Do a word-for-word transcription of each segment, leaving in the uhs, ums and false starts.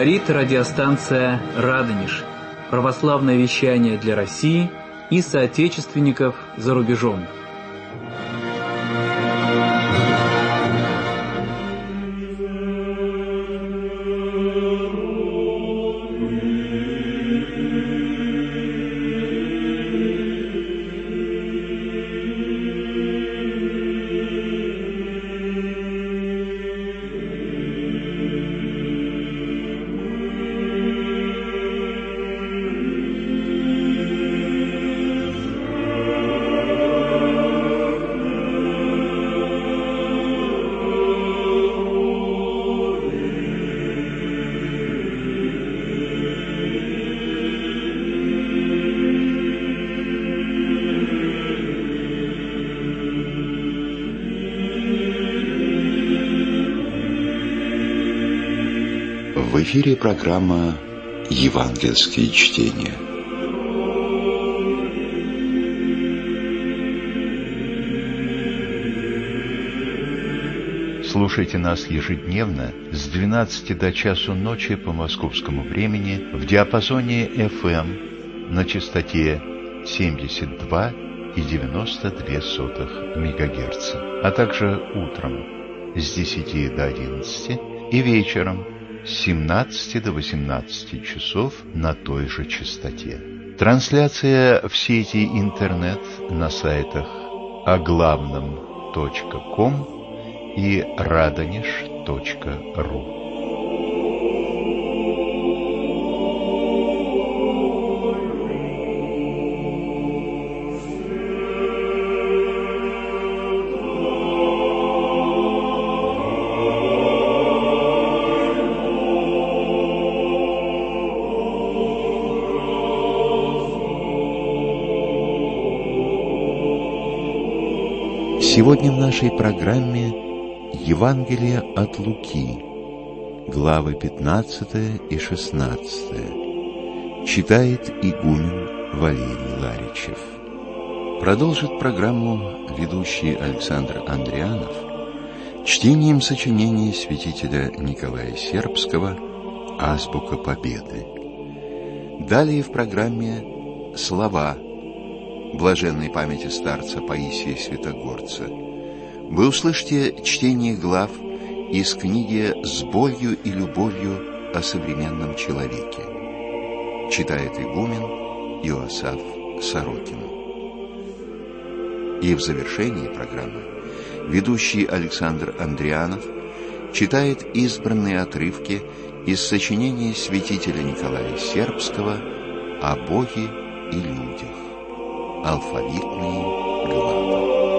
Говорит радиостанция «Радонеж». Православное вещание для России и соотечественников за рубежом. В эфире программа «Евангельские чтения». Слушайте нас ежедневно с двенадцати до часу ночи по московскому времени в диапазоне эф эм на частоте семьдесят два и девяносто две сотых мегагерца, а также утром с десяти до одиннадцати и вечером с семнадцати до восемнадцати часов на той же частоте. Трансляция в сети интернет на сайтах оглавном точка ком и радонеж точка ру. Сегодня в нашей программе Евангелие от Луки, главы пятнадцатая и шестнадцатая. Читает игумен Валерий Ларичев. Продолжит программу ведущий Александр Андрианов чтением сочинения святителя Николая Сербского «Азбука Победы». Далее в программе слова блаженной памяти старца Паисия Святогорца. Вы услышите чтение глав из книги «С болью и любовью о современном человеке». Читает игумен Иосаф Сорокин. И в завершении программы ведущий Александр Андрианов читает избранные отрывки из сочинения святителя Николая Сербского о Боге и людях. Алфавитные главы.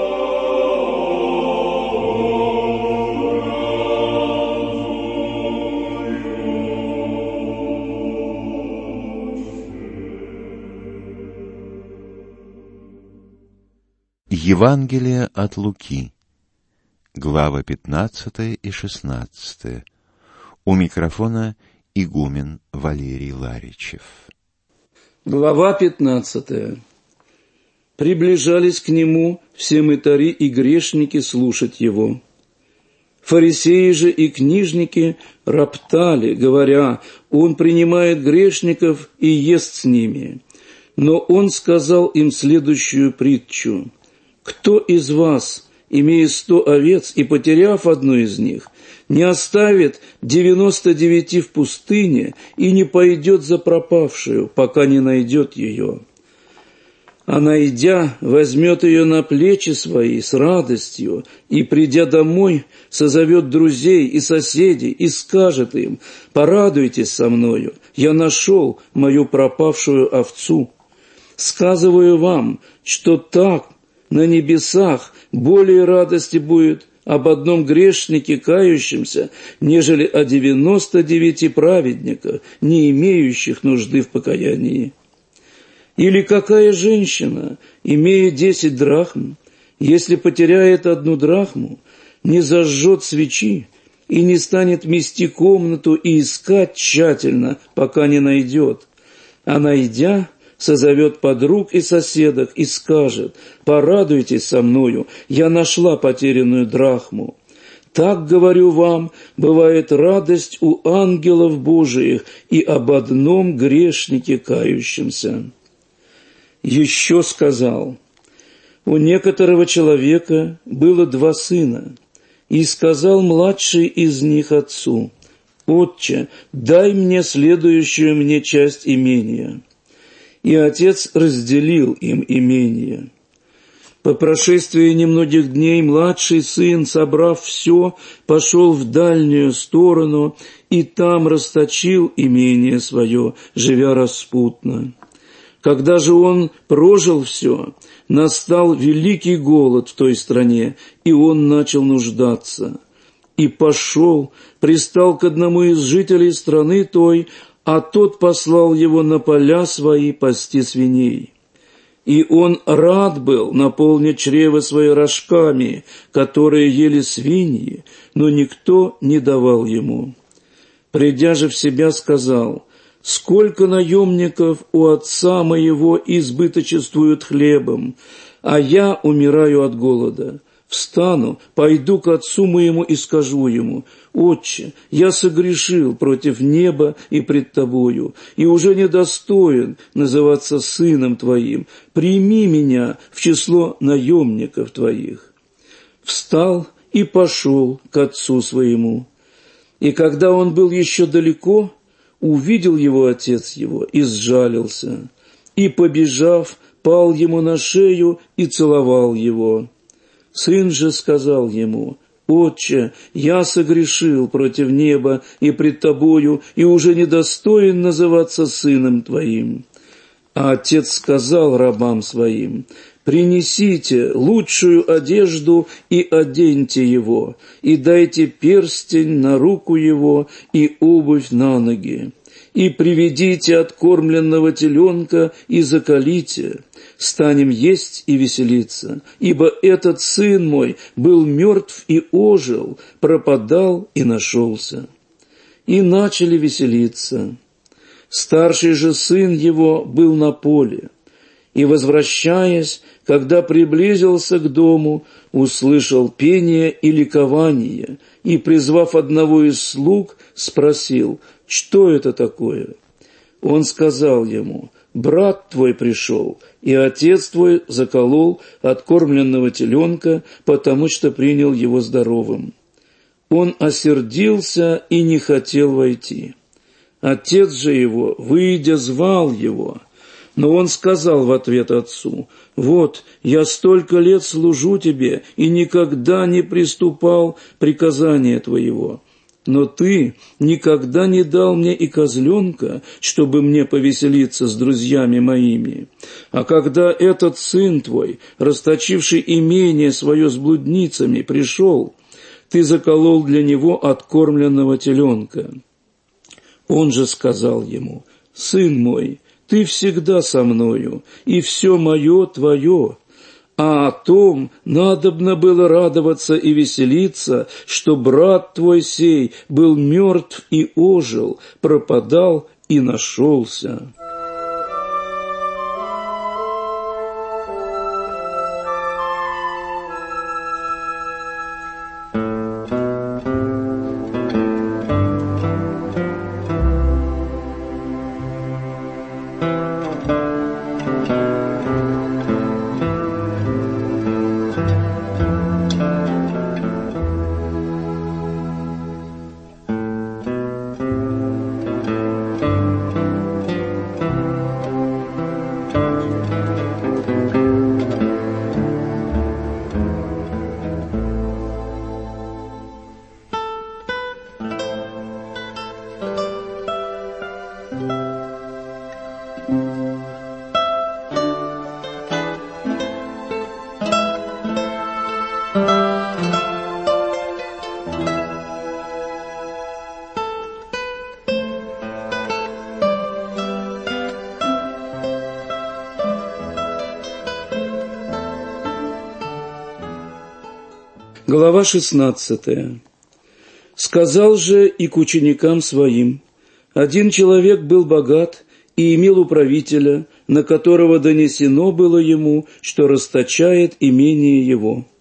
Евангелие от Луки, глава пятнадцатая и шестнадцатая. У микрофона игумен Валерий Ларичев. Глава пятнадцатая. Приближались к нему все мытари и грешники слушать его. Фарисеи же и книжники роптали, говоря: он принимает грешников и ест с ними. Но он сказал им следующую притчу: кто из вас, имея сто овец и потеряв одну из них, не оставит девяносто девяти в пустыне и не пойдет за пропавшую, пока не найдет ее? А найдя, возьмет ее на плечи свои с радостью, и, придя домой, созовет друзей и соседей и скажет им: порадуйтесь со мною, я нашел мою пропавшую овцу. Сказываю вам, что так на небесах более радости будет об одном грешнике кающемся, нежели о девяноста девяти праведниках, не имеющих нужды в покаянии. Или какая женщина, имея десять драхм, если потеряет одну драхму, не зажжет свечи и не станет мести комнату и искать тщательно, пока не найдет, а найдя, созовет подруг и соседок и скажет: порадуйтесь со мною, я нашла потерянную драхму. Так, говорю вам, бывает радость у ангелов Божиих и об одном грешнике кающемся». Еще сказал: «У некоторого человека было два сына, и сказал младший из них отцу: Отче, дай мне следующую мне часть имения. И отец разделил им имение. По прошествии немногих дней младший сын, собрав все, пошел в дальнюю сторону и там расточил имение свое, живя распутно. Когда же он прожил все, настал великий голод в той стране, и он начал нуждаться. И пошел, пристал к одному из жителей страны той, а тот послал его на поля свои пасти свиней. И он рад был наполнить чрево свои рожками, которые ели свиньи, но никто не давал ему. Придя же в себя, сказал: «Сколько наемников у отца моего избыточествуют хлебом, а я умираю от голода. Встану, пойду к отцу моему и скажу ему: Отче, я согрешил против неба и пред тобою, и уже недостоин называться сыном твоим. Прими меня в число наемников твоих». Встал и пошел к отцу своему. И когда он был еще далеко, увидел его отец его и сжалился, и, побежав, пал ему на шею и целовал его. Сын же сказал ему: «Отче, я согрешил против неба и пред тобою, и уже недостоин называться сыном твоим». А отец сказал рабам своим: «Принесите лучшую одежду и оденьте его, и дайте перстень на руку его и обувь на ноги, и приведите откормленного теленка и заколите, станем есть и веселиться, ибо этот сын мой был мертв и ожил, пропадал и нашелся». И начали веселиться. Старший же сын его был на поле, и, возвращаясь, когда приблизился к дому, услышал пение и ликование, и, призвав одного из слуг, спросил: «Что это такое?» Он сказал ему: «Брат твой пришел, и отец твой заколол откормленного теленка, потому что принял его здоровым». Он осердился и не хотел войти. Отец же его, выйдя, звал его. Но он сказал в ответ отцу: «Вот, я столько лет служу тебе и никогда не приступал приказания твоего. Но ты никогда не дал мне и козленка, чтобы мне повеселиться с друзьями моими. А когда этот сын твой, расточивший имение свое с блудницами, пришел, ты заколол для него откормленного теленка». Он же сказал ему: «Сын мой, ты всегда со мною, и все мое твое. А о том надобно было радоваться и веселиться, что брат твой сей был мертв и ожил, пропадал и нашелся». Глава шестнадцатая. «Сказал же и к ученикам своим: один человек был богат и имел управителя, на которого донесено было ему, что расточает имение его.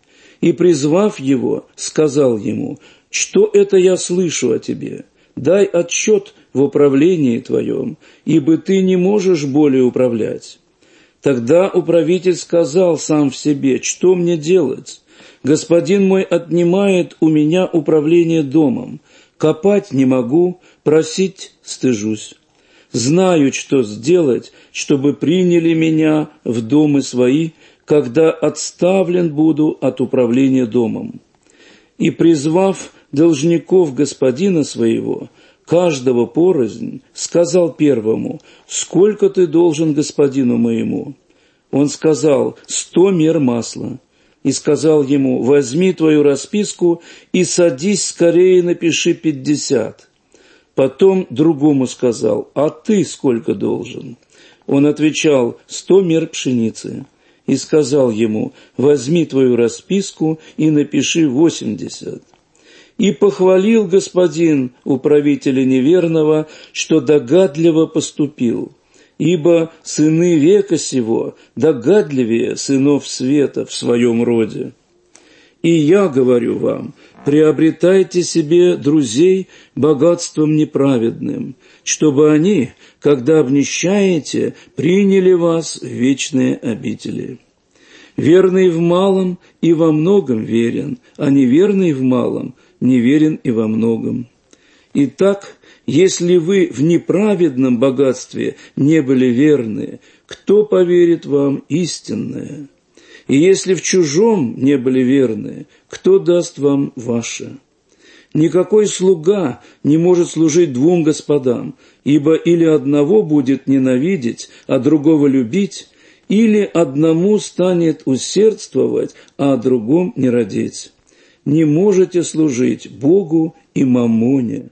и, призвав его, сказал ему: «Что это я слышу о тебе? Дай отчет в управлении твоем, ибо ты не можешь более управлять». Тогда управитель сказал сам в себе: «Что мне делать? Господин мой отнимает у меня управление домом. Копать не могу, просить стыжусь. Знаю, что сделать, чтобы приняли меня в домы свои, когда отставлен буду от управления домом». И, призвав должников господина своего, каждого порознь, сказал первому: «Сколько ты должен господину моему?» Он сказал: «Сто мер масла». И сказал ему: «Возьми твою расписку и садись скорее, напиши пятьдесят». Потом другому сказал: «А ты сколько должен?» Он отвечал: «Сто мер пшеницы». И сказал ему: «Возьми твою расписку и напиши восемьдесят». И похвалил господин управителя неверного, что догадливо поступил, ибо сыны века сего догадливее сынов света в своем роде. И я говорю вам: приобретайте себе друзей богатством неправедным, чтобы они, когда обнищаете, приняли вас в вечные обители. Верный в малом и во многом верен, а неверный в малом неверен и во многом. Итак, если вы в неправедном богатстве не были верны, кто поверит вам истинное? И если в чужом не были верны, кто даст вам ваше? Никакой слуга не может служить двум господам, ибо или одного будет ненавидеть, а другого любить, или одному станет усердствовать, а о другом не родить. Не можете служить Богу и маммоне.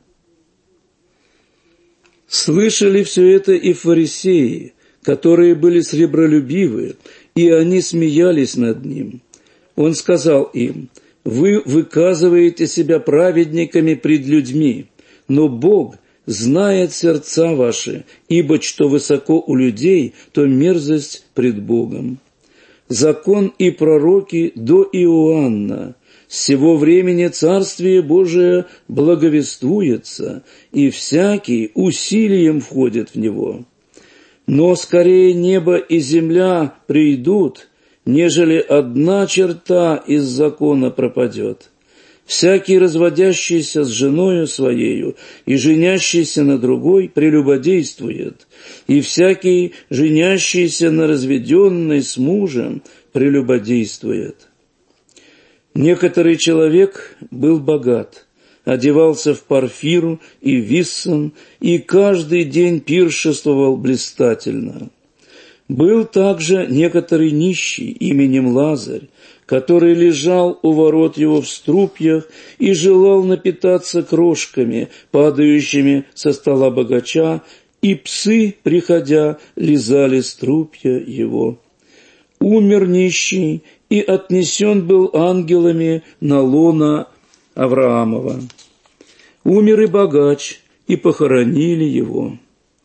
Слышали все это и фарисеи, которые были сребролюбивы, и они смеялись над ним. Он сказал им: «Вы выказываете себя праведниками пред людьми, но Бог знает сердца ваши, ибо что высоко у людей, то мерзость пред Богом. Закон и пророки до Иоанна. С сего времени Царствие Божие благовествуется, и всякий усилием входит в него. Но скорее небо и земля придут, нежели одна черта из закона пропадет. Всякий, разводящийся с женою своею и женящийся на другой, прелюбодействует, и всякий, женящийся на разведенной с мужем, прелюбодействует». Некоторый человек был богат, одевался в парфиру и виссон, и каждый день пиршествовал блистательно. Был также некоторый нищий именем Лазарь, который лежал у ворот его в струпьях и желал напитаться крошками, падающими со стола богача, и псы, приходя, лизали струпья его. Умер нищий, и отнесен был ангелами на лоно Авраамова. Умер и богач, и похоронили его.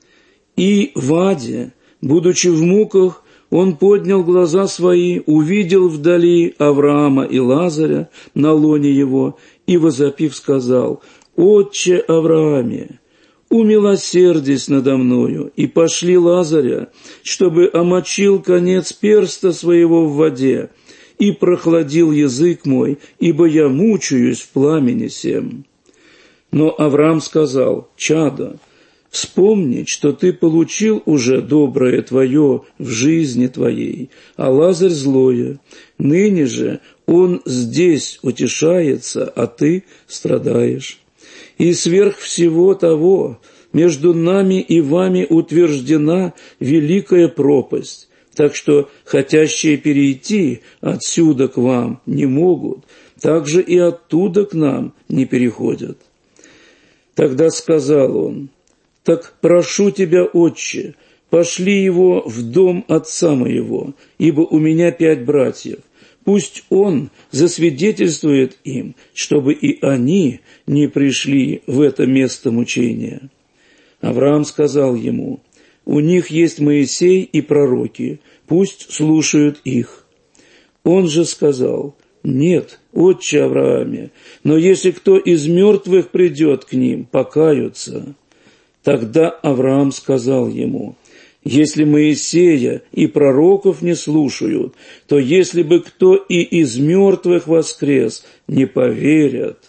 И в аде, будучи в муках, он поднял глаза свои, увидел вдали Авраама и Лазаря на лоне его, и, возопив, сказал: «Отче Аврааме, умилосердись надо мною, и пошли Лазаря, чтобы омочил конец перста своего в воде, и прохладил язык мой, ибо я мучаюсь в пламени сем». Но Авраам сказал: «Чадо, вспомни, что ты получил уже доброе твое в жизни твоей, а Лазарь злое. Ныне же он здесь утешается, а ты страдаешь. И сверх всего того между нами и вами утверждена великая пропасть, так что хотящие перейти отсюда к вам не могут, так же и оттуда к нам не переходят». Тогда сказал он: «Так прошу тебя, отче, пошли его в дом отца моего, ибо у меня пять братьев. Пусть он засвидетельствует им, чтобы и они не пришли в это место мучения». Авраам сказал ему: «У них есть Моисей и пророки, пусть слушают их». Он же сказал: Нет, отче Аврааме, но если кто из мертвых придет к ним, покаются. Тогда Авраам сказал ему: если Моисея и пророков не слушают, то если бы кто и из мертвых воскрес, не поверят.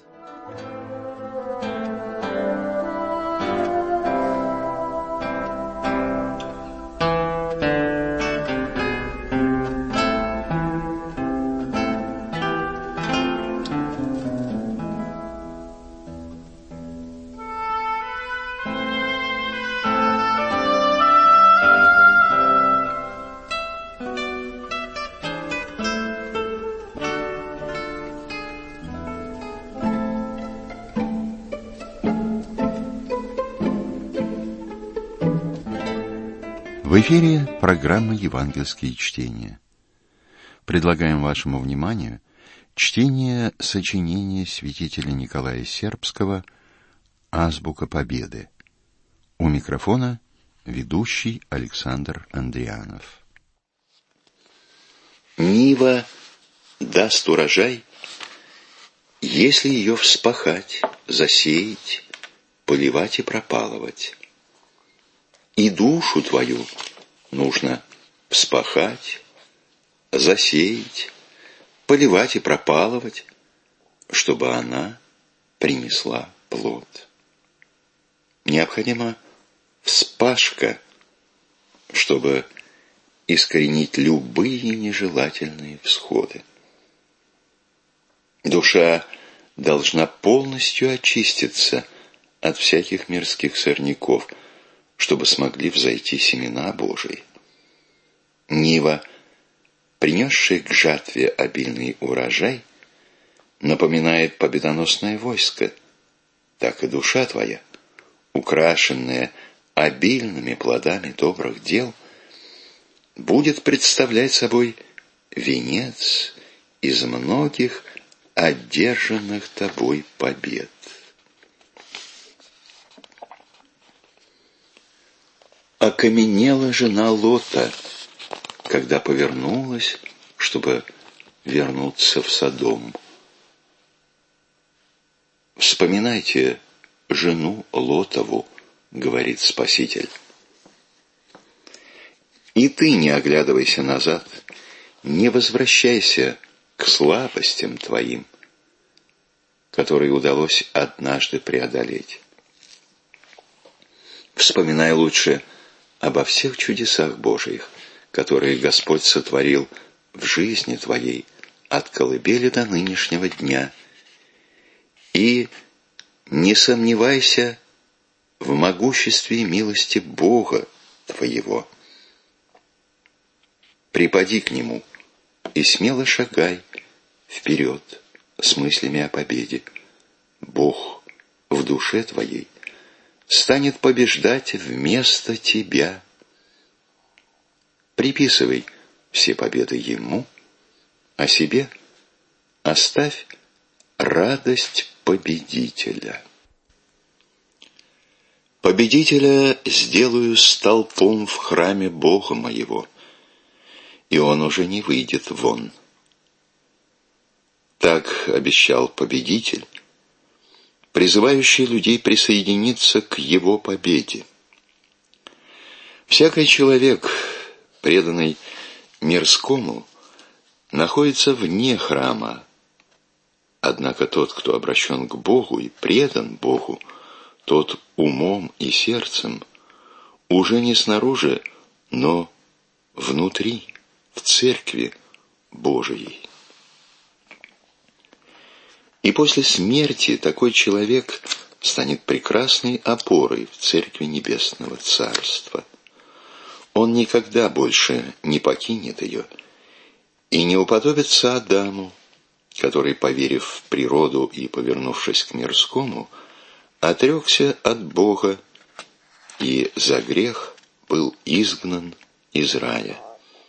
В эфире программа «Евангельские чтения». Предлагаем вашему вниманию чтение сочинения святителя Николая Сербского «Азбука Победы». У микрофона ведущий Александр Андрианов. Нива даст урожай, если ее вспахать, засеять, поливать и пропалывать. И душу твою нужно вспахать, засеять, поливать и пропалывать, чтобы она принесла плод. Необходима вспашка, чтобы искоренить любые нежелательные всходы. Душа должна полностью очиститься от всяких мирских сорняков, чтобы смогли взойти семена Божии. Нива, принесшая к жатве обильный урожай, напоминает победоносное войско, так и душа твоя, украшенная обильными плодами добрых дел, будет представлять собой венец из многих одержанных тобой побед. Окаменела жена Лота, когда повернулась, чтобы вернуться в Содом. Вспоминайте жену Лотову, говорит Спаситель. И ты не оглядывайся назад, не возвращайся к слабостям твоим, которые удалось однажды преодолеть. Вспоминай лучше обо всех чудесах Божиих, которые Господь сотворил в жизни твоей от колыбели до нынешнего дня, и не сомневайся в могуществе и милости Бога твоего. Припади к Нему и смело шагай вперед с мыслями о победе. Бог в душе твоей станет побеждать вместо тебя. Приписывай все победы Ему, а себе оставь радость победителя. Победителя сделаю столпом в храме Бога моего, и он уже не выйдет вон. Так обещал победитель, призывающий людей присоединиться к его победе. Всякий человек, преданный мирскому, находится вне храма, однако тот, кто обращен к Богу и предан Богу, тот умом и сердцем, уже не снаружи, но внутри, в церкви Божией. И после смерти такой человек станет прекрасной опорой в церкви Небесного Царства. Он никогда больше не покинет ее и не уподобится Адаму, который, поверив в природу и повернувшись к мирскому, отрекся от Бога и за грех был изгнан из рая.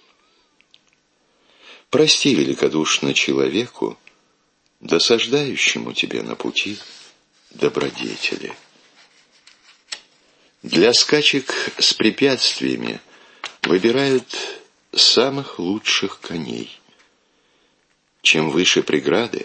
Прости великодушно человеку, досаждающему тебе на пути добродетели. Для скачек с препятствиями выбирают самых лучших коней. Чем выше преграды,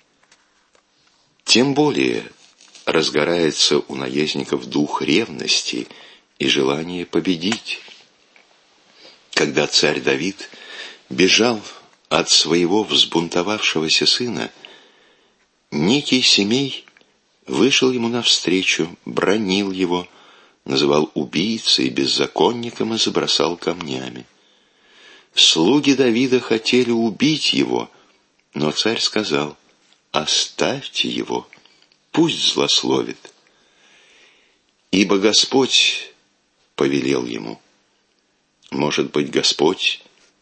тем более разгорается у наездников дух ревности и желание победить. Когда царь Давид бежал от своего взбунтовавшегося сына, некий Семей вышел ему навстречу, бранил его, называл убийцей, беззаконником и забросал камнями. Слуги Давида хотели убить его, но царь сказал: «Оставьте его, пусть злословит». Ибо Господь повелел ему. Может быть, Господь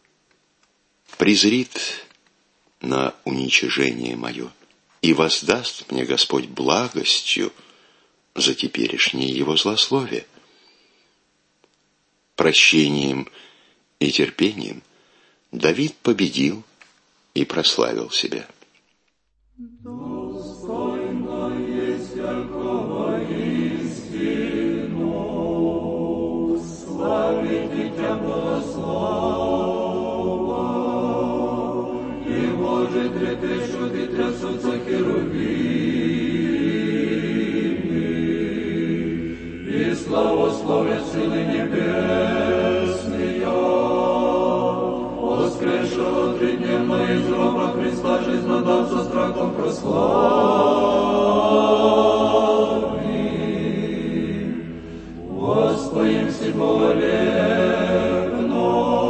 презрит на уничижение мое, и воздаст мне Господь благостью за теперешнее его злословие. Прощением и терпением Давид победил и прославил себя. Достойно есть всякого истину, славить Тебя Богослова, и Боже трепещут и трясутся херувимы, и славословят силы небесные, воскресшего тридневно из гроба Христа жизнодавца страхом прославим. Воспоим всего векно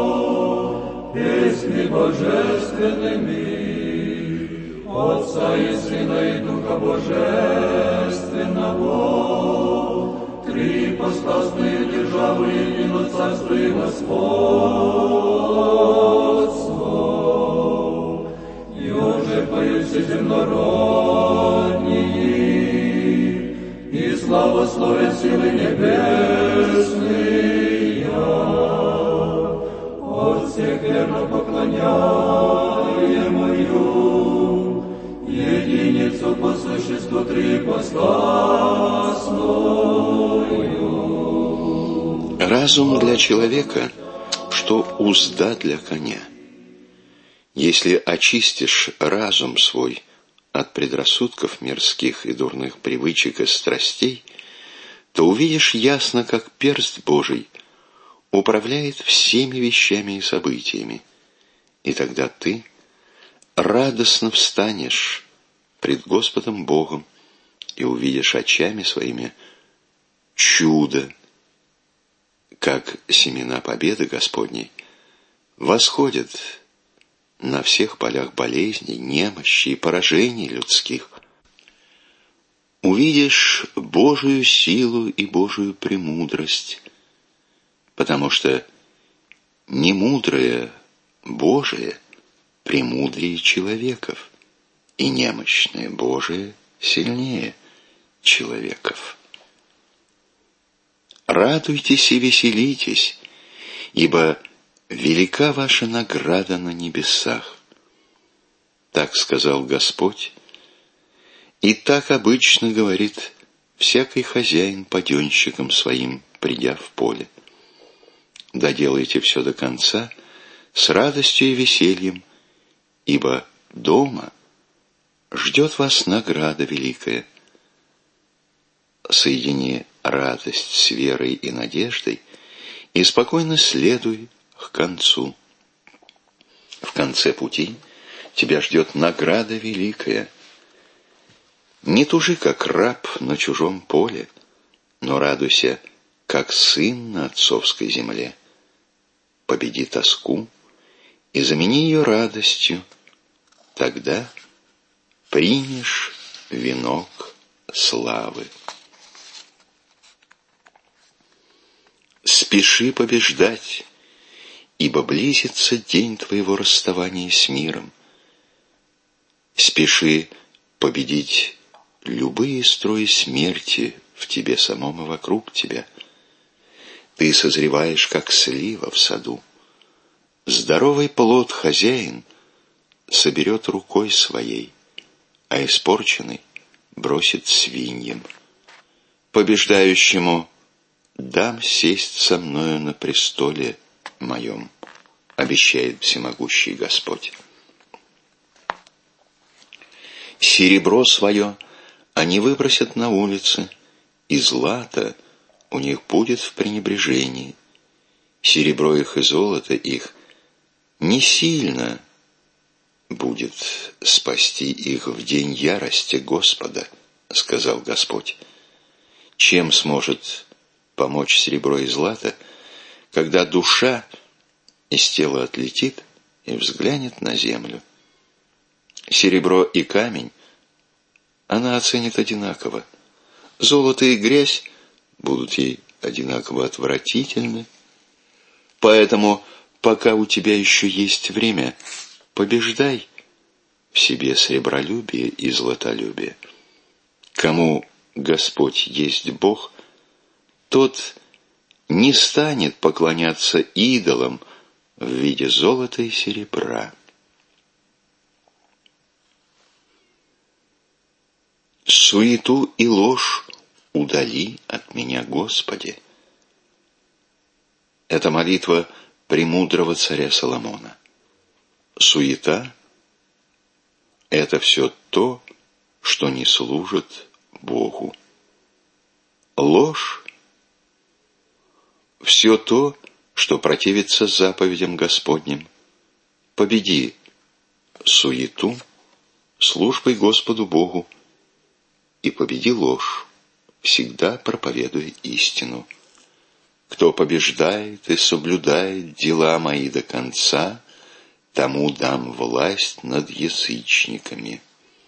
песни божественными, Отца и Сына и Духа Божественного, три ипостасные державы, едино царство и господство. И уже поют все земнородние, и славословят силы небесные. От всех верно поклоняемую единицу по существу трипостасную. Разум для человека, что узда для коня. Если очистишь разум свой от предрассудков мирских и дурных привычек и страстей, то увидишь ясно, как перст Божий управляет всеми вещами и событиями, и тогда ты радостно встанешь пред Господом Богом и увидишь очами своими чудо, как семена победы Господней восходят на всех полях болезней, немощи и поражений людских. Увидишь Божию силу и Божию премудрость, потому что немудрое Божие премудрее человеков, и немощное Божие сильнее человеков. Радуйтесь и веселитесь, ибо велика ваша награда на небесах. Так сказал Господь, и так обычно говорит всякий хозяин паденщикам своим, придя в поле. Доделайте все до конца с радостью и весельем, ибо дома ждет вас награда великая. Соедини радость с верой и надеждой и спокойно следуй к концу. В конце пути тебя ждет награда великая. Не тужи, как раб на чужом поле, но радуйся, как сын на отцовской земле. Победи тоску и замени ее радостью, тогда примешь венок славы. Спеши побеждать, ибо близится день твоего расставания с миром. Спеши победить любые строи смерти в тебе самом и вокруг тебя. Ты созреваешь, как слива в саду. Здоровый плод хозяин соберет рукой своей, а испорченный бросит свиньям. Побеждающему дам сесть со мною на престоле моем, обещает всемогущий Господь. Серебро свое они выбросят на улицы, и злато у них будет в пренебрежении. Серебро их и золото их не сильно будет спасти их в день ярости Господа, сказал Господь. Чем сможет помочь серебро и злато, когда душа из тела отлетит и взглянет на землю? Серебро и камень она оценит одинаково. Золото и грязь будут ей одинаково отвратительны. Поэтому, пока у тебя еще есть время, побеждай в себе сребролюбие и златолюбие. Кому Господь есть Бог, тот не станет поклоняться идолам в виде золота и серебра. Суету и ложь удали от меня, Господи. Это молитва премудрого царя Соломона. Суета – это все то, что не служит Богу. Ложь – все то, что противится заповедям Господним. Победи суету службой Господу Богу и победи ложь, всегда проповедуя истину. Кто побеждает и соблюдает дела мои до конца, тому дам власть над язычниками.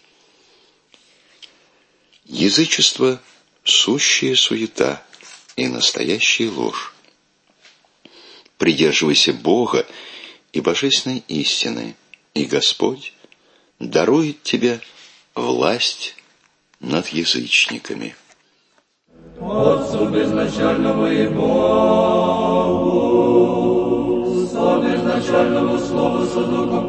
Язычество – сущая суета и настоящая ложь. Придерживайся Бога и божественной истины, и Господь дарует тебе власть над язычниками. Отцу безначальному и Богу, со безначальному Слову со Духом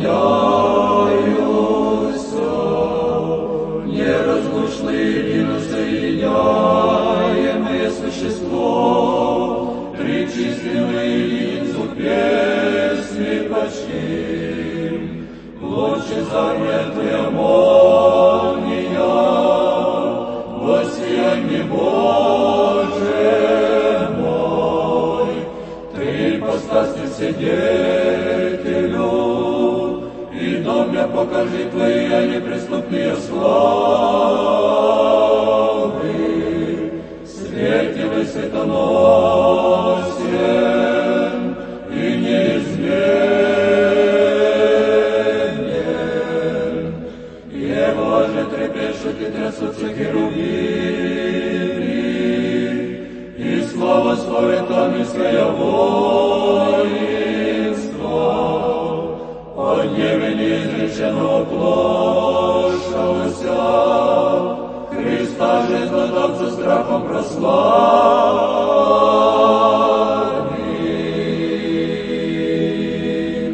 поклоняюся, неразлучно едино соединяемое существо, причисленное единицу песни почтим, лучезарная Твоя молния, воссияние Боже мой, Ты ипостасный свидетелю, и дом мне покажи Твои неприступные славы, светлый светоносен и неизменен, Его же трепещут и трясутся херувимы, и слава славит ангельское воинство, о небе неизреченно оплошався, Христа же знадавца страхом прославим.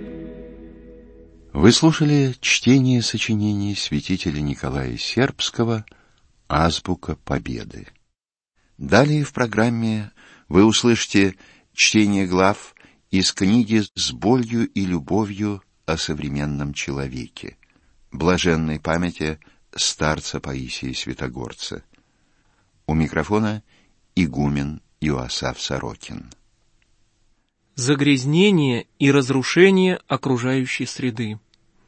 Вы слушали чтение сочинений святителя Николая Сербского «Азбука Победы». Далее в программе вы услышите чтение глав из книги «С болью и любовью о современном человеке» блаженной памяти старца Паисия Святогорца. У микрофона игумен Иоасаф Сорокин. Загрязнение и разрушение окружающей среды.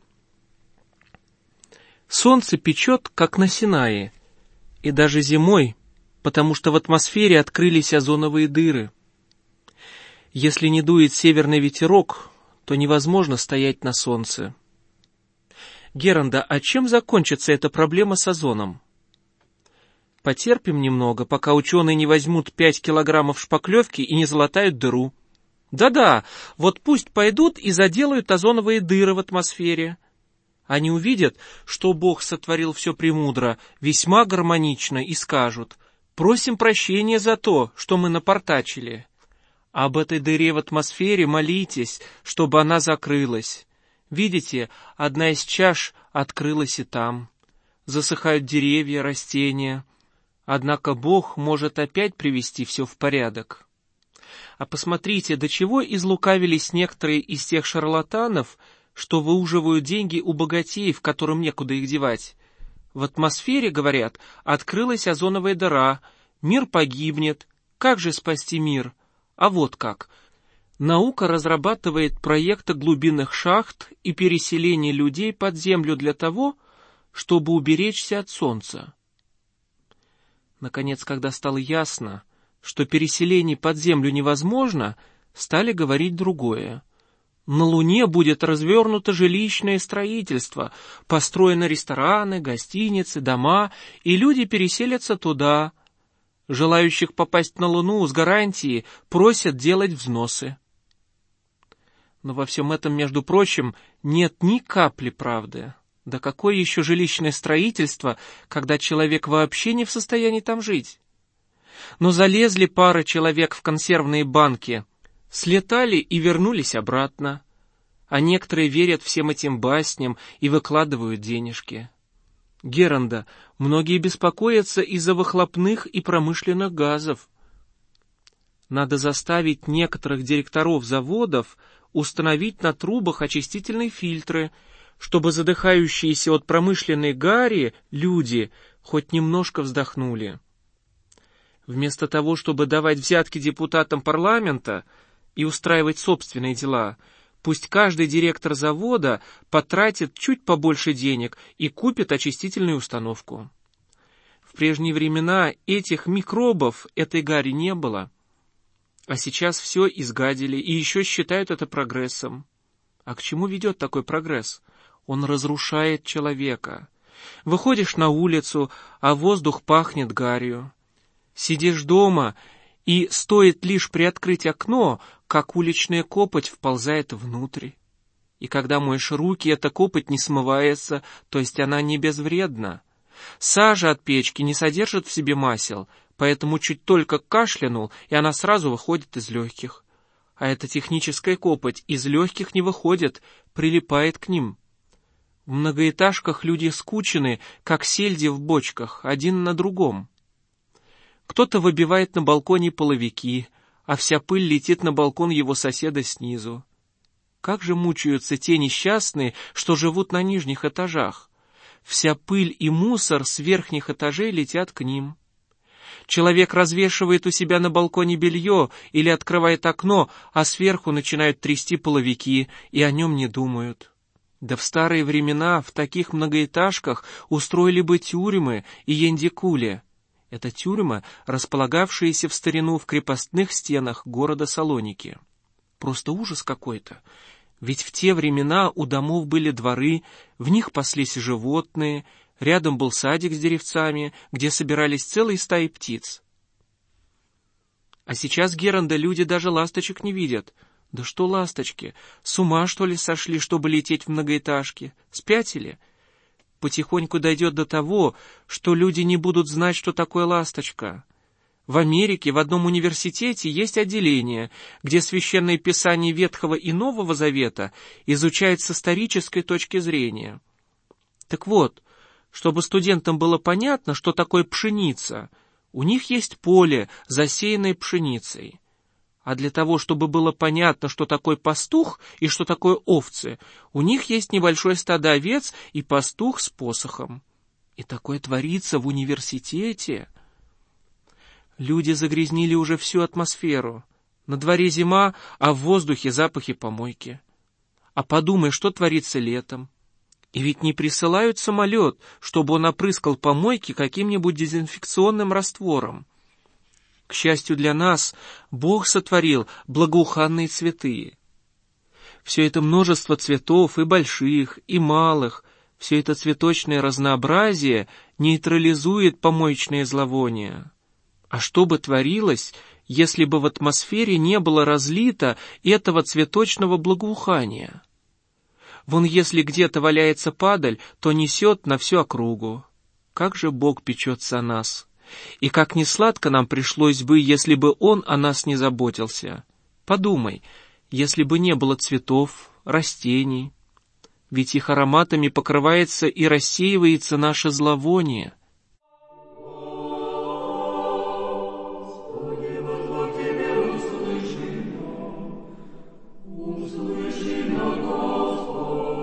Солнце печет, как на Синае, и даже зимой, потому что в атмосфере открылись озоновые дыры. Если не дует северный ветерок, то невозможно стоять на солнце. Геранда, а чем закончится эта проблема с озоном? Потерпим немного, пока ученые не возьмут пять килограммов шпаклевки и не залатают дыру. Да-да, вот пусть пойдут и заделают озоновые дыры в атмосфере. Они увидят, что Бог сотворил все премудро, весьма гармонично, и скажут: просим прощения за то, что мы напортачили. Об этой дыре в атмосфере молитесь, чтобы она закрылась. Видите, одна из чаш открылась и там. Засыхают деревья, растения. Однако Бог может опять привести все в порядок. А посмотрите, до чего излукавились некоторые из тех шарлатанов, что выуживают деньги у богатеев, которым некуда их девать. В атмосфере, говорят, открылась озоновая дыра, мир погибнет. Как же спасти мир? А вот как. Наука разрабатывает проекты глубинных шахт и переселения людей под землю для того, чтобы уберечься от солнца. Наконец, когда стало ясно, что переселение под землю невозможно, стали говорить другое. На Луне будет развернуто жилищное строительство, построены рестораны, гостиницы, дома, и люди переселятся туда. Желающих попасть на Луну с гарантией просят делать взносы. Но во всем этом, между прочим, нет ни капли правды. Да какое еще жилищное строительство, когда человек вообще не в состоянии там жить? Но залезли пара человек в консервные банки, слетали и вернулись обратно. А некоторые верят всем этим басням и выкладывают денежки. Геранда, многие беспокоятся из-за выхлопных и промышленных газов. Надо заставить некоторых директоров заводов установить на трубах очистительные фильтры, чтобы задыхающиеся от промышленной гари люди хоть немножко вздохнули. Вместо того, чтобы давать взятки депутатам парламента и устраивать собственные дела, пусть каждый директор завода потратит чуть побольше денег и купит очистительную установку. В прежние времена этих микробов, этой гари не было. А сейчас все изгадили и еще считают это прогрессом. А к чему ведет такой прогресс? Он разрушает человека. Выходишь на улицу, а воздух пахнет гарью. Сидишь дома, и стоит лишь приоткрыть окно, как уличная копоть вползает внутрь. И когда моешь руки, эта копоть не смывается, то есть она не безвредна. Сажа от печки не содержит в себе масел, поэтому чуть только кашлянул, и она сразу выходит из легких. А эта техническая копоть из легких не выходит, прилипает к ним. В многоэтажках люди скучены, как сельди в бочках, один на другом. Кто-то выбивает на балконе половики, а вся пыль летит на балкон его соседа снизу. Как же мучаются те несчастные, что живут на нижних этажах? Вся пыль и мусор с верхних этажей летят к ним. Человек развешивает у себя на балконе белье или открывает окно, а сверху начинают трясти половики, и о нем не думают. Да в старые времена в таких многоэтажках устроили бы тюрьмы и ендикули. Это тюрьмы, располагавшиеся в старину в крепостных стенах города Салоники. Просто ужас какой-то. Ведь в те времена у домов были дворы, в них паслись животные, рядом был садик с деревцами, где собирались целые стаи птиц. А сейчас, Геранда, люди даже ласточек не видят. Да что ласточки, с ума что ли сошли, чтобы лететь в многоэтажки? Спятили? Потихоньку дойдет до того, что люди не будут знать, что такое ласточка. В Америке в одном университете есть отделение, где священное писание Ветхого и Нового Завета изучают с исторической точки зрения. Так вот, чтобы студентам было понятно, что такое пшеница, у них есть поле, засеянное пшеницей. А для того, чтобы было понятно, что такое пастух и что такое овцы, у них есть небольшое стадо овец и пастух с посохом. И такое творится в университете. Люди загрязнили уже всю атмосферу. На дворе зима, а в воздухе запахи помойки. А подумай, что творится летом. И ведь не присылают самолет, чтобы он опрыскал помойки каким-нибудь дезинфекционным раствором. К счастью для нас, Бог сотворил благоуханные цветы. Все это множество цветов, и больших, и малых, все это цветочное разнообразие нейтрализует помоечные зловония. А что бы творилось, если бы в атмосфере не было разлито этого цветочного благоухания? Вон если где-то валяется падаль, то несет на всю округу. Как же Бог печется о нас! И как несладко нам пришлось бы, если бы Он о нас не заботился. Подумай, если бы не было цветов, растений, ведь их ароматами покрывается и рассеивается наше зловоние. Услыши, Господи,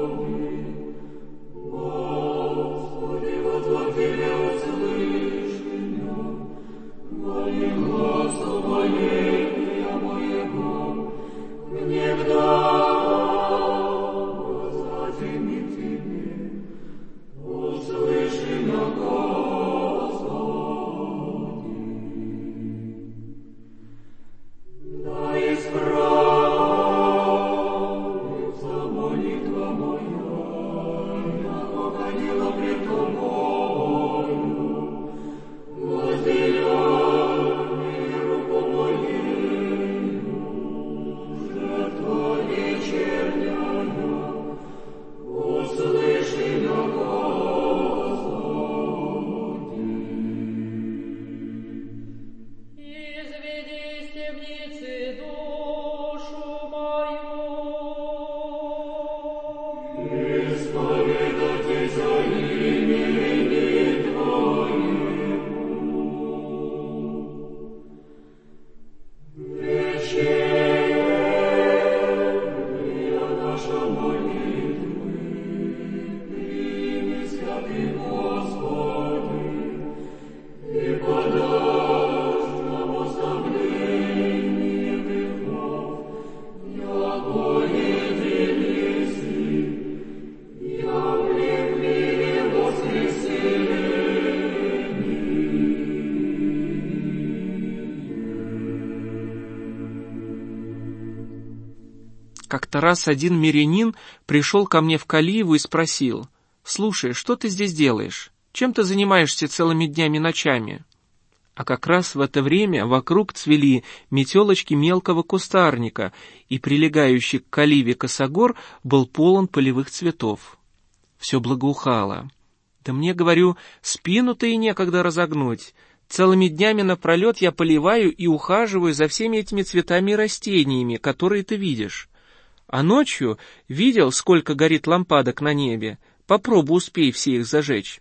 Как-то раз один мирянин пришел ко мне в Калиеву и спросил: «Слушай, что ты здесь делаешь? Чем ты занимаешься целыми днями и ночами?» А как раз в это время вокруг цвели метелочки мелкого кустарника, и прилегающий к Каливе косогор был полон полевых цветов. Все благоухало. Да мне, говорю, спину-то и некогда разогнуть. Целыми днями напролет я поливаю и ухаживаю за всеми этими цветами и растениями, которые ты видишь. А ночью видел, сколько горит лампадок на небе. Попробуй, успей все их зажечь.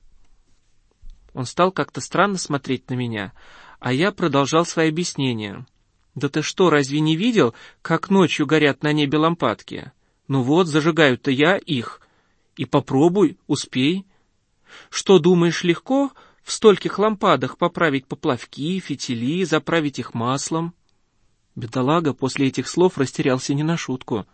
Он стал как-то странно смотреть на меня, а я продолжал свои объяснения. Да ты что, разве не видел, как ночью горят на небе лампадки? Ну вот, зажигаю-то я их. И попробуй, успей. Что, думаешь, легко в стольких лампадах поправить поплавки, фитили, заправить их маслом? Бедолага после этих слов растерялся не на шутку.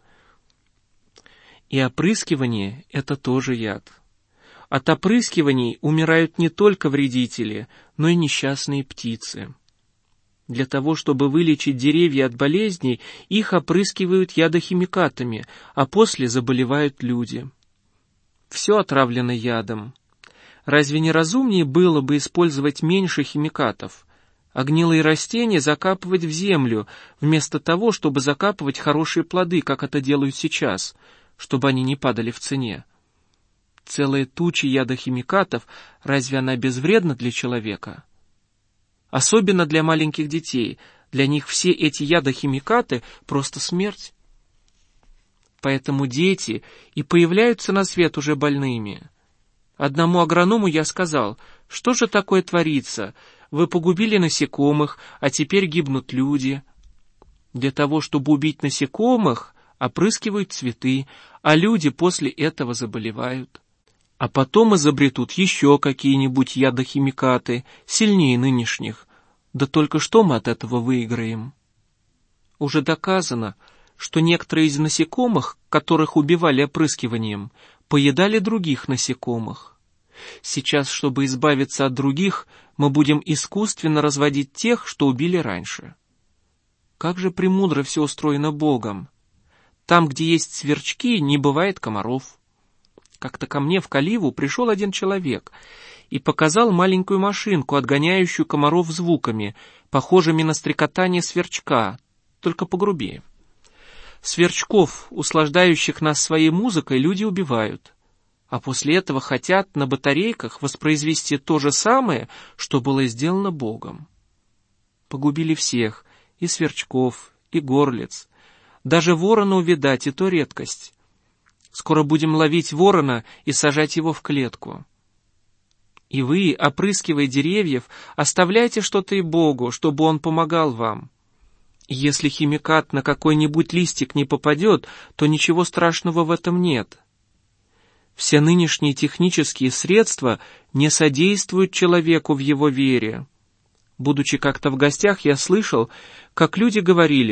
И опрыскивание — это тоже яд. От опрыскиваний умирают не только вредители, но и несчастные птицы. Для того, чтобы вылечить деревья от болезней, их опрыскивают ядохимикатами, а после заболевают люди. Все отравлено ядом. Разве не разумнее было бы использовать меньше химикатов, а гнилые растения закапывать в землю, вместо того, чтобы закапывать хорошие плоды, как это делают сейчас, чтобы они не падали в цене? Целая туча ядохимикатов, разве она безвредна для человека? Особенно для маленьких детей. Для них все эти ядохимикаты — просто смерть. Поэтому дети и появляются на свет уже больными. Одному агроному я сказал: что же такое творится? Вы погубили насекомых, а теперь гибнут люди. Для того, чтобы убить насекомых, опрыскивают цветы, а люди после этого заболевают. А потом изобретут еще какие-нибудь ядохимикаты, сильнее нынешних. Да только что мы от этого выиграем? Уже доказано, что некоторые из насекомых, которых убивали опрыскиванием, поедали других насекомых. Сейчас, чтобы избавиться от других, мы будем искусственно разводить тех, что убили раньше. Как же премудро все устроено Богом! Там, где есть сверчки, не бывает комаров. Как-то ко мне в Каливу пришел один человек и показал маленькую машинку, отгоняющую комаров звуками, похожими на стрекотание сверчка, только погрубее. Сверчков, услаждающих нас своей музыкой, люди убивают, а после этого хотят на батарейках воспроизвести то же самое, что было сделано Богом. Погубили всех, и сверчков, и горлиц. Даже ворона увидать, и то редкость. Скоро будем ловить ворона и сажать его в клетку. И вы, опрыскивая деревьев, оставляйте что-то и Богу, чтобы Он помогал вам. Если химикат на какой-нибудь листик не попадет, то ничего страшного в этом нет. Все нынешние технические средства не содействуют человеку в его вере. Будучи как-то в гостях, я слышал, как люди говорили: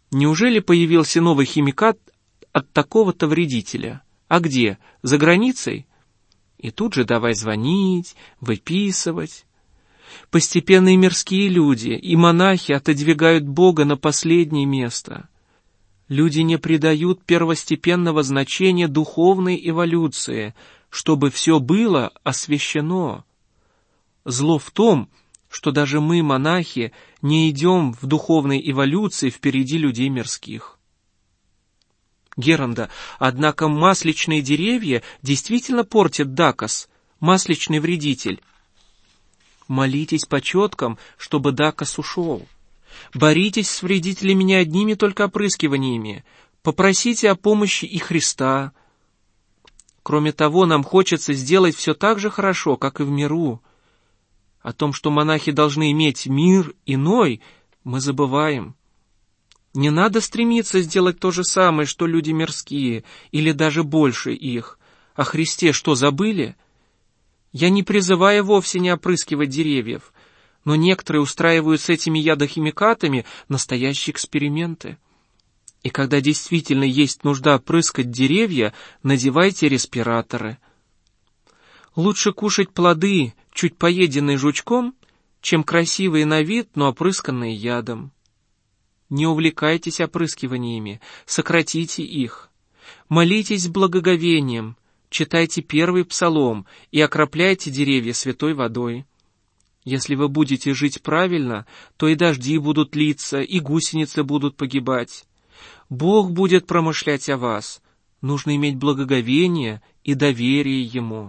Неужели появился новый химикат от такого-то вредителя? А где? За границей? И тут же давай звонить, выписывать. Постепенно и мирские люди, и монахи отодвигают Бога на последнее место. Люди не придают первостепенного значения духовной эволюции, чтобы все было освящено. Зло в том, что даже мы, монахи, не идем в духовной эволюции впереди людей мирских. Геронда, однако масличные деревья действительно портят Дакос, масличный вредитель. Молитесь по четкам, чтобы Дакос ушел. Боритесь с вредителями не одними только опрыскиваниями. Попросите о помощи и Христа. Кроме того, нам хочется сделать все так же хорошо, как и в миру. О том, что монахи должны иметь мир иной, мы забываем. Не надо стремиться сделать то же самое, что люди мирские, или даже больше их. О Христе что, забыли? Я не призываю вовсе не опрыскивать деревьев, но некоторые устраивают с этими ядохимикатами настоящие эксперименты. И когда действительно есть нужда опрыскать деревья, надевайте респираторы. Лучше кушать плоды, чуть поеденные жучком, чем красивые на вид, но опрысканные ядом. Не увлекайтесь опрыскиваниями, сократите их. Молитесь с благоговением, читайте первый псалом и окропляйте деревья святой водой. Если вы будете жить правильно, то и дожди будут литься, и гусеницы будут погибать. Бог будет промышлять о вас. Нужно иметь благоговение и доверие Ему.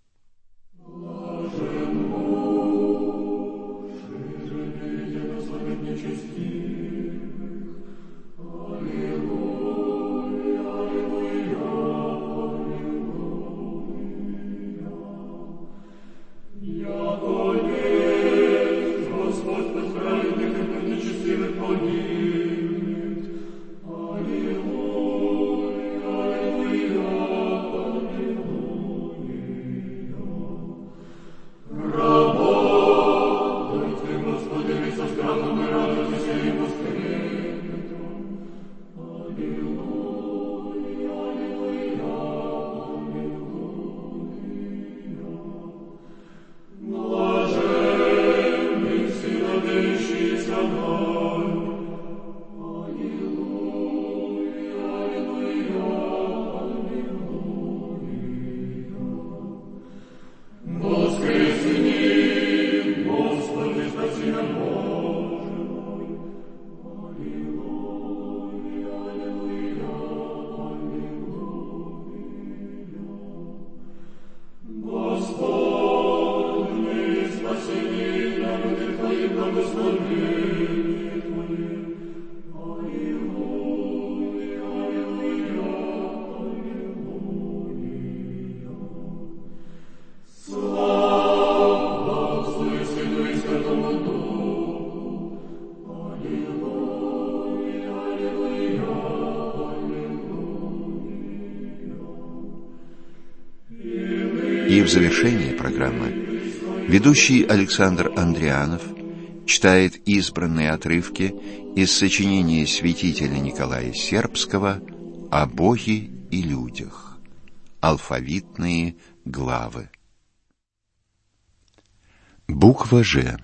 И в завершении программы ведущий Александр Андрианов читает избранные отрывки из сочинения святителя Николая Сербского «О Боге и людях». Алфавитные главы. Буква «Ж».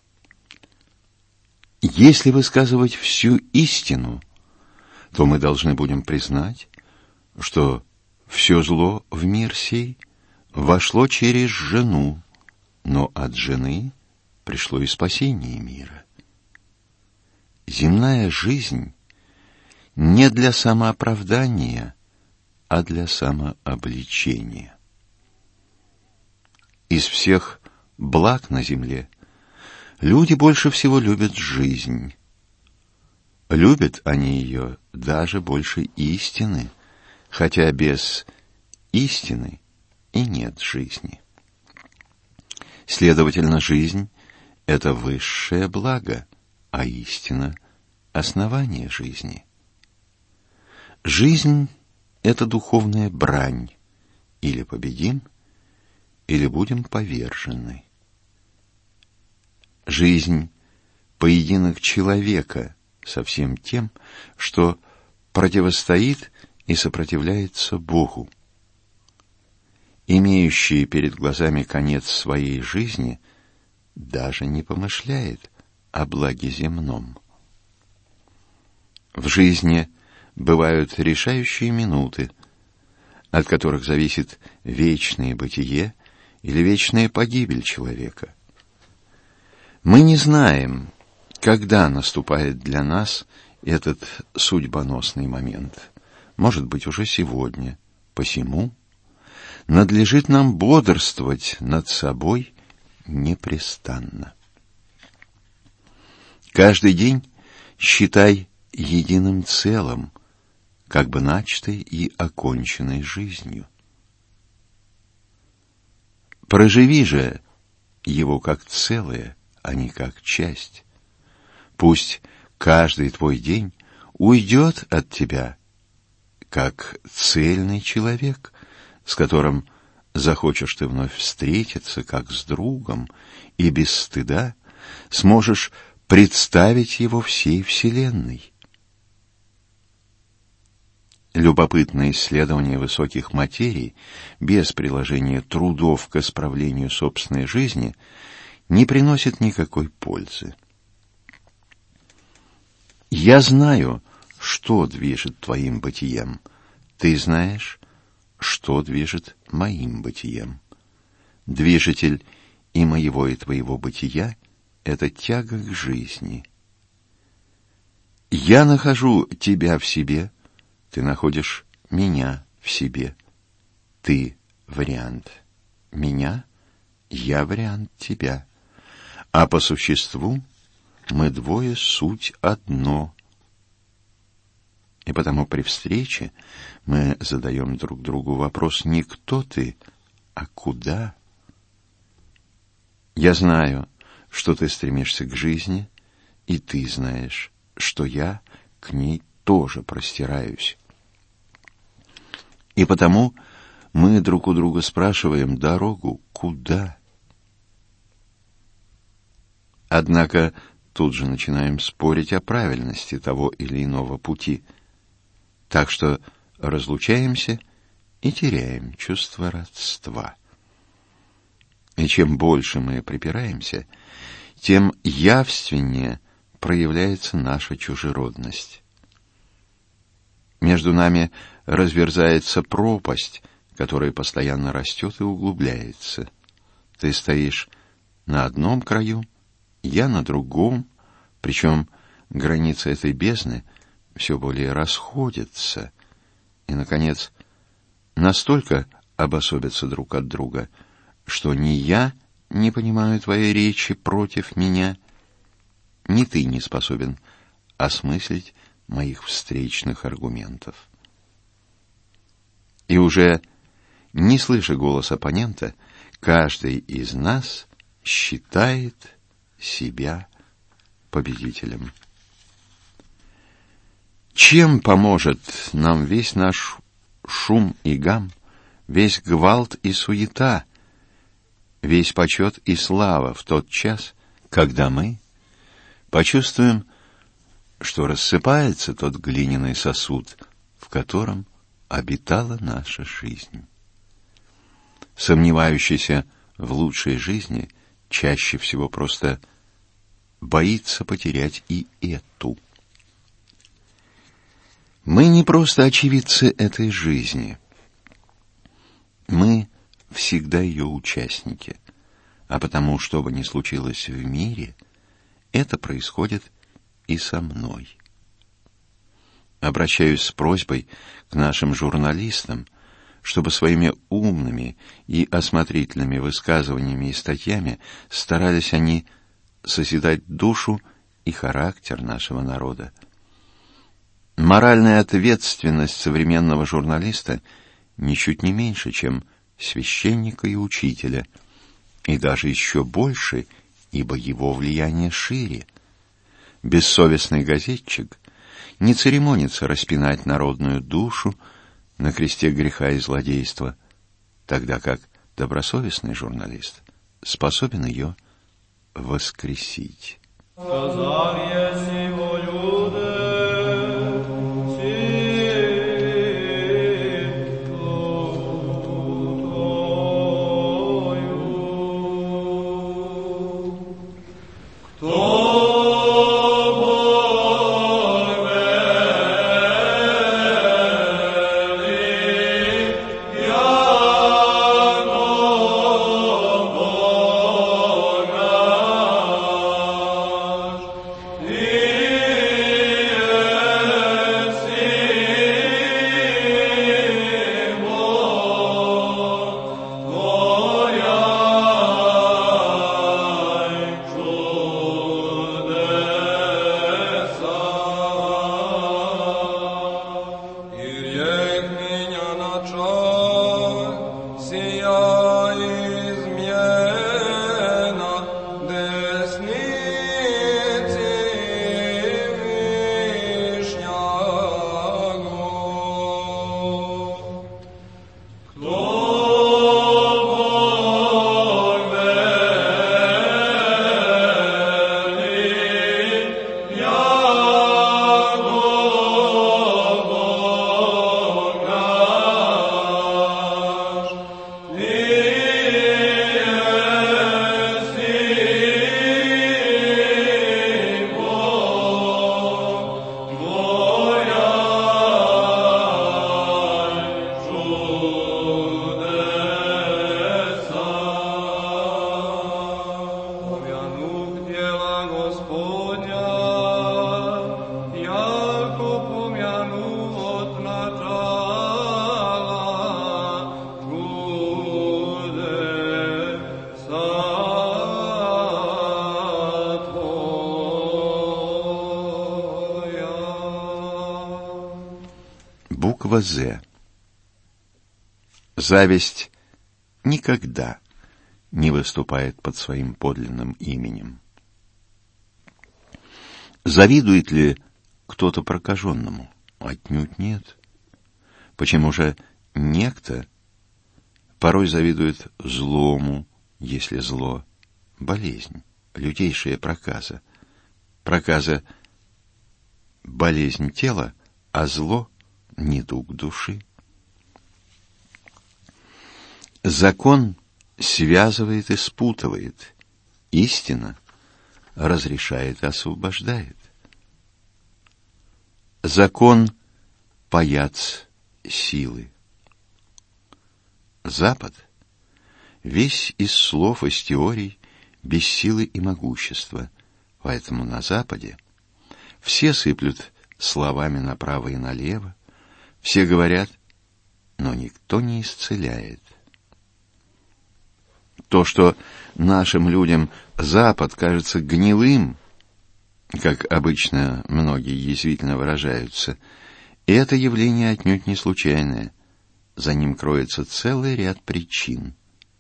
Если высказывать всю истину, то мы должны будем признать, что все зло в мир сей вошло через жену, но от жены пришло и спасение мира. Земная жизнь не для самооправдания, а для самообличения. Из всех благ на земле люди больше всего любят жизнь. Любят они ее даже больше истины, хотя без истины и нет жизни. Следовательно, жизнь — это высшее благо, а истина — основание жизни. Жизнь — это духовная брань. Или победим, или будем повержены. Жизнь — поединок человека со всем тем, что противостоит и сопротивляется Богу. Имеющий перед глазами конец своей жизни даже не помышляет о благе земном. В жизни бывают решающие минуты, от которых зависит вечное бытие или вечная погибель человека. Мы не знаем, когда наступает для нас этот судьбоносный момент. Может быть, уже сегодня. Посему надлежит нам бодрствовать над собой непрестанно. Каждый день считай единым целым, как бы начатой и оконченной жизнью. Проживи же его как целое, а не как часть. Пусть каждый твой день уйдет от тебя, как цельный человек, с которым захочешь ты вновь встретиться, как с другом, и без стыда сможешь представить его всей вселенной. Любопытное исследование высоких материй без приложения трудов к исправлению собственной жизни не приносит никакой пользы. Я знаю, что движет твоим бытием. Ты знаешь, что движет моим бытием. Движитель и моего, и твоего бытия — это тяга к жизни. Я нахожу тебя в себе, ты находишь меня в себе. Ты — вариант меня, я — вариант тебя. А по существу мы двое суть одно. И потому при встрече мы задаем друг другу вопрос не «кто ты?», а «куда?». Я знаю, что ты стремишься к жизни, и ты знаешь, что я к ней тоже простираюсь. И потому мы друг у друга спрашиваем дорогу куда. Однако тут же начинаем спорить о правильности того или иного пути, так что разлучаемся и теряем чувство родства. И чем больше мы припираемся, тем явственнее проявляется наша чужеродность. Между нами разверзается пропасть, которая постоянно растет и углубляется. Ты стоишь на одном краю, я на другом, причем границы этой бездны все более расходятся и, наконец, настолько обособятся друг от друга, что ни я не понимаю твоей речи против меня, ни ты не способен осмыслить моих встречных аргументов. И уже, не слыша голос оппонента, каждый из нас считает себя победителем. Чем поможет нам весь наш шум и гам, весь гвалт и суета, весь почет и слава в тот час, когда мы почувствуем, что рассыпается тот глиняный сосуд, в котором обитала наша жизнь? Сомневающийся в лучшей жизни чаще всего просто боится потерять и эту. Мы не просто очевидцы этой жизни. Мы всегда ее участники. А потому, что бы ни случилось в мире, это происходит и со мной. Обращаюсь с просьбой к нашим журналистам, чтобы своими умными и осмотрительными высказываниями и статьями старались они созидать душу и характер нашего народа. Моральная ответственность современного журналиста ничуть не меньше, чем священника и учителя, и даже еще больше, ибо его влияние шире. Бессовестный газетчик не церемонится распинать народную душу на кресте греха и злодейства, тогда как добросовестный журналист способен ее воскресить. Сказав еси во люди, Буква «З». Зависть никогда не выступает под своим подлинным именем. Завидует ли кто-то прокаженному? Отнюдь нет. Почему же некто порой завидует злому, если зло — болезнь, лютейшая проказа? Проказа — болезнь тела, а зло — недуг души. Закон связывает и спутывает, истина разрешает и освобождает. Закон — паяц силы. Запад весь из слов, из теорий, без силы и могущества, поэтому на Западе все сыплют словами направо и налево, все говорят, но никто не исцеляет. То, что нашим людям Запад кажется гнилым, как обычно многие язвительно выражаются, это явление отнюдь не случайное. За ним кроется целый ряд причин.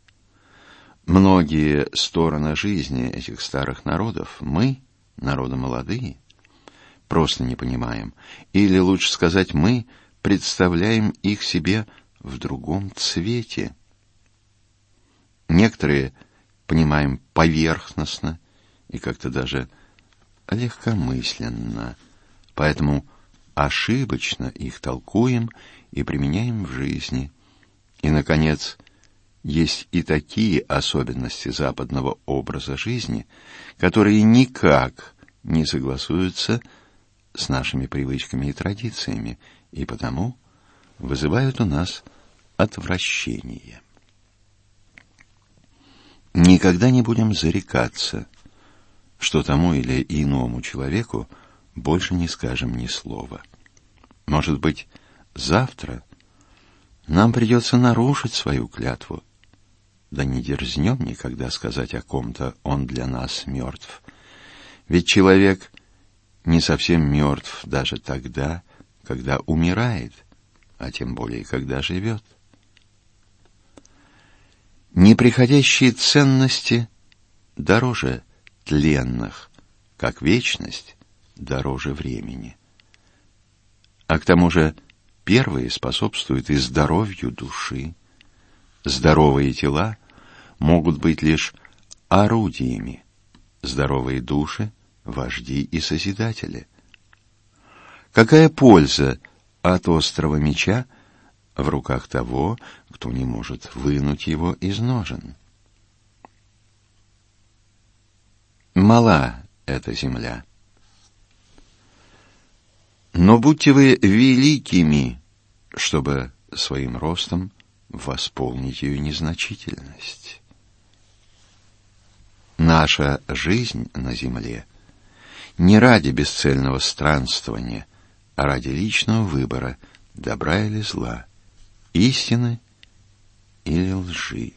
Многие стороны жизни этих старых народов мы, народы молодые, просто не понимаем. Или, лучше сказать, мы представляем их себе в другом цвете. Некоторые понимаем поверхностно и как-то даже легкомысленно, поэтому ошибочно их толкуем и применяем в жизни. И, наконец, есть и такие особенности западного образа жизни, которые никак не согласуются с нашими привычками и традициями, и потому вызывают у нас отвращение. Никогда не будем зарекаться, что тому или иному человеку больше не скажем ни слова. Может быть, завтра нам придется нарушить свою клятву, да не дерзнем никогда сказать о ком-то «он для нас мертв». Ведь человек не совсем мертв даже тогда, когда умирает, а тем более, когда живет. Неприходящие ценности дороже тленных, как вечность дороже времени. А к тому же первые способствуют и здоровью души. Здоровые тела могут быть лишь орудиями, здоровые души — вожди и созидатели. Какая польза от острого меча в руках того, кто не может вынуть его из ножен? Мала эта земля. Но будьте вы великими, чтобы своим ростом восполнить ее незначительность. Наша жизнь на земле не ради бесцельного странствования, а ради личного выбора, добра или зла, истины или лжи.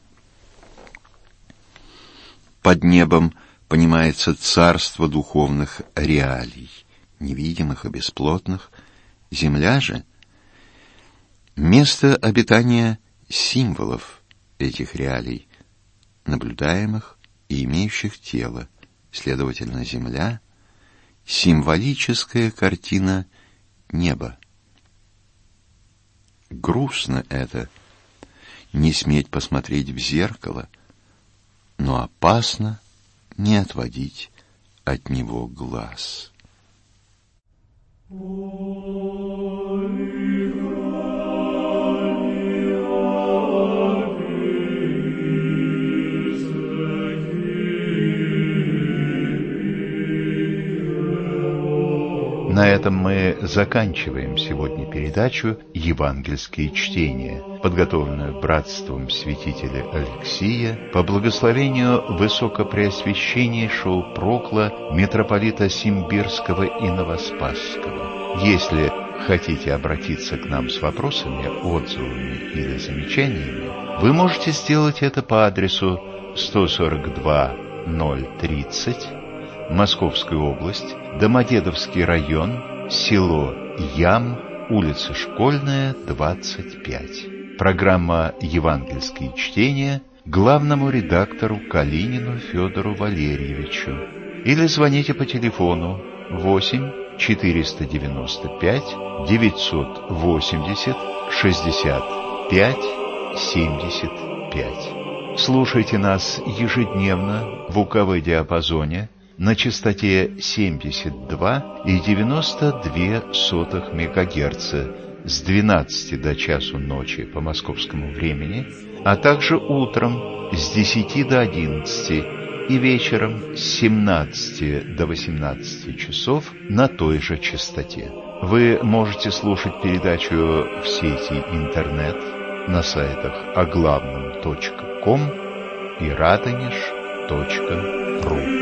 Под небом понимается царство духовных реалий, невидимых и бесплотных. Земля же — место обитания символов этих реалий, наблюдаемых и имеющих тело. Следовательно, земля — символическая картина неба. Грустно это — не сметь посмотреть в зеркало, но опасно не отводить от него глаз. На этом мы заканчиваем сегодня передачу «Евангельские чтения», подготовленную братством святителя Алексия по благословению высокопреосвященнейшего прокла митрополита Симбирского и Новоспасского. Если хотите обратиться к нам с вопросами, отзывами или замечаниями, вы можете сделать это по адресу сто сорок два ноль тридцать, Московская область, Домодедовский район, село Ям, улица Школьная, двадцать пять. Программа «Евангельские чтения» главному редактору Калинину Федору Валерьевичу. Или звоните по телефону восемь четыреста девяносто пять девятьсот восемьдесят шестьдесят пять семьдесят пять. Слушайте нас ежедневно в УКВ диапазоне на частоте семьдесят два и девяносто две сотых мегагерца с двенадцати до часу ночи по московскому времени, а также утром с десяти до одиннадцати и вечером с семнадцати до восемнадцати часов на той же частоте. Вы можете слушать передачу в сети интернет на сайтах оглавном точка ком и радонеж точка ру.